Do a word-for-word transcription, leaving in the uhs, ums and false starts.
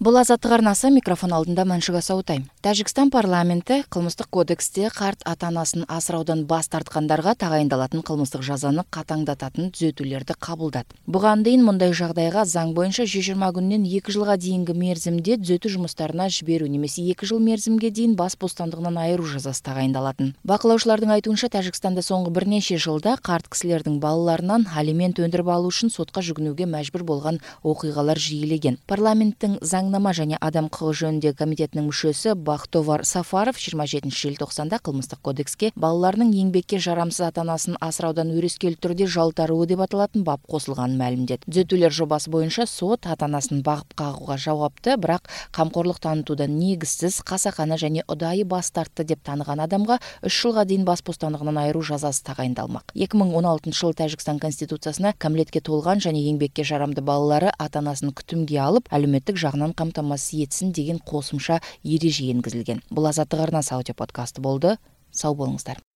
Бұл азаттық арнасы, микрофон алдында Мәншүк Асаутай. Тәжікстан парламенті қылмыстық кодексте қарт ата-анасын асыраудан бас тартқандарға тағайындалатын қылмыстық жазаны қатаңдататын түзетулерді қабылдады. Бұған дейін мұндай жағдайға заң бойынша жүз жиырма күннен екі жылға дейінгі мерзімде түзету жұмыстарына жіберу немесе екі жыл мерзімге дейін бас бостандығынан айыру жазасы тағайындалатын. Бақылаушылардың айтуынша, Тәжікстанда соңғы бірнеше жылда қарт кісілердің балаларынан алимент өндіріп алу үшін сотқа жүгінуге мәжбүр болған оқиғалар жиілеген. Парламенттің заңнама және адам құқығы жөніндегі комитетінің мүшесі Бақтовар Сафаров жиырма жетінші желтоқсанда қылмыстық кодекске балаларының еңбекке жарамсыз ата-анасын асыраудан өрескел түрде жалтаруы деп аталатын бап қосылғанын мәлімдеді. Түзетулер жобасы бойынша сот ата-анасын бағып қағуға жауапты, бірақ қамқорлық танытудан негізсіз, қасақана және ұдайы бас тартты деп таныған адамға үш жылға дейін бас бостандығынан айыру жазасы тағайындалмақ. екі мың он алтыншы жылы Тәжікстан конституциясына кәмелетке толған және еңбекке жарамды балалары ата-анасын күтімге алып, әлеуметтік жағынан қамтамасыз етсін деген қосымша ереже енгізілген. Бұл азаттық арнасы аудиоподкасты болды. Сау болыңыздар.